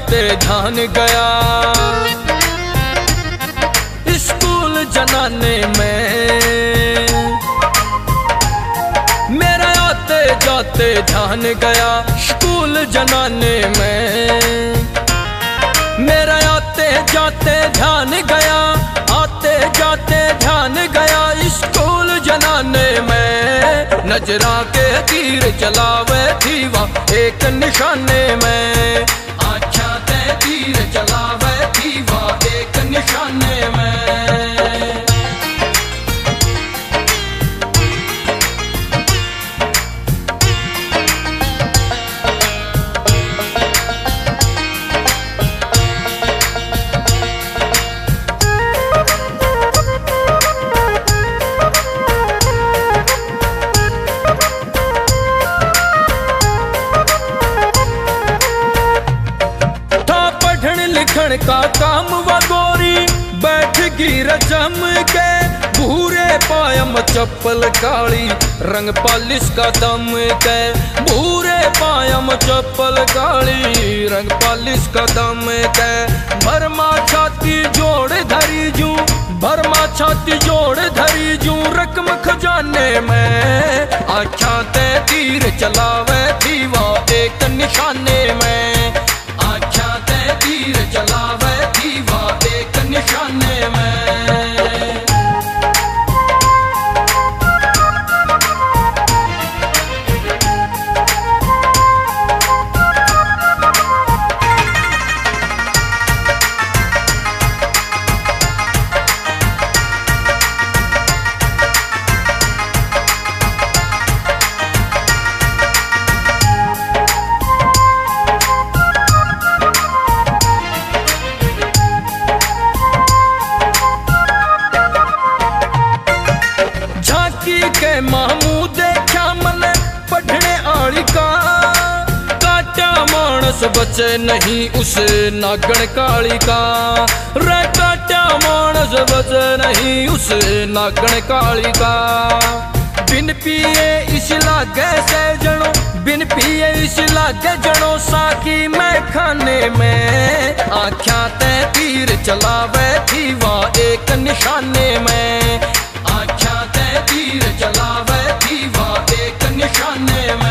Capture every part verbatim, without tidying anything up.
ते ध्यान गया स्कूल जनाने में। मेरा आते जाते ध्यान गया स्कूल जनाने में। मेरा आते जाते ध्यान गया, आते जाते ध्यान गया स्कूल जनाने में। नजरा के तीर चलावे थी वह एक निशाने में। अच्छा ते तीर चलावे थी वह एक निशाने में। का काम व गोरी बैठ गिर जम के। भूरे पायम चप्पल काली रंग पालिश का दम के। भूरे पायम चप्पल काली रंग पालिश का दम के। भरमा छाती जोड़ धरी जू, भरमा छाती जोड़ धरी जू रकम खजाने में। अच्छा ते तीर चलावे थी वो एक निशाने में। अच्छा ते तीर चलावे थी वो एक निशाने में। के मामू देखा मन पढ़ने आली का। काटा मानस बचे नहीं उस नागण काली का। रे काटा मानस बचे नहीं उस नागण काली का। बिन पिए इस लागे से जनो, बिन पिए इस लागे जनो साकी मैं खाने में। आख्या ते तीर चलावे थी वह एक निशाने में। आख्या ते तीर चलावे थी वह एक निशाने में।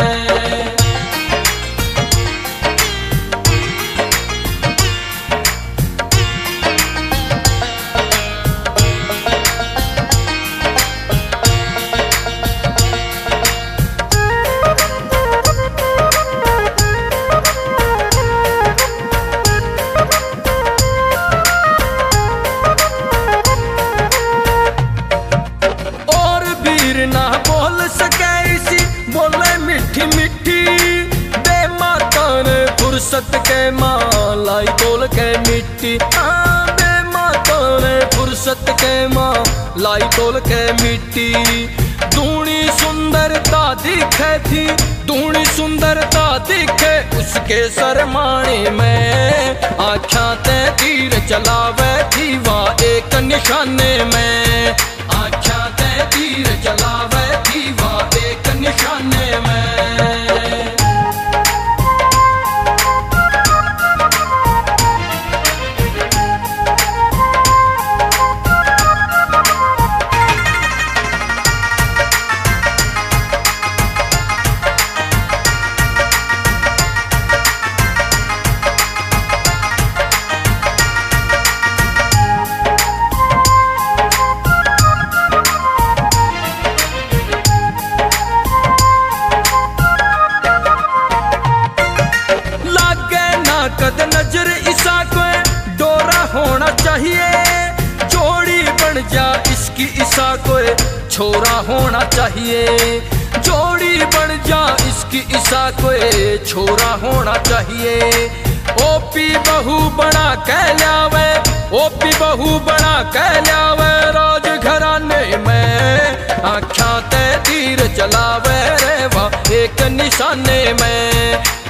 ना बोल सके इसी बोले मिठी मिठी। बेमाता ने फुर्सत के मालाई तोल के मिट्टी। हाँ बेमाता ने फुर्सत के मालाई तोल के मिट्टी। दूनी सुंदरता दिखे थी, दूनी सुंदरता दिखे उसके सरमाने में। आख्या ते तीर चलावे थी वह एक निशाने में। आख्या ते तीर चलावे थी वह एक निशाने में। कद नजर इसा को डोरा होना चाहिए। जोड़ी बन जा इसकी इसा को छोरा होना चाहिए। जोड़ी बन जा इसकी इसा को छोरा होना चाहिए। ओपी बहू बना कह लावे, ओपी बहू बना कह लावे राज घराने में। आख्या ते तीर चलावे रे वह एक निशाने में।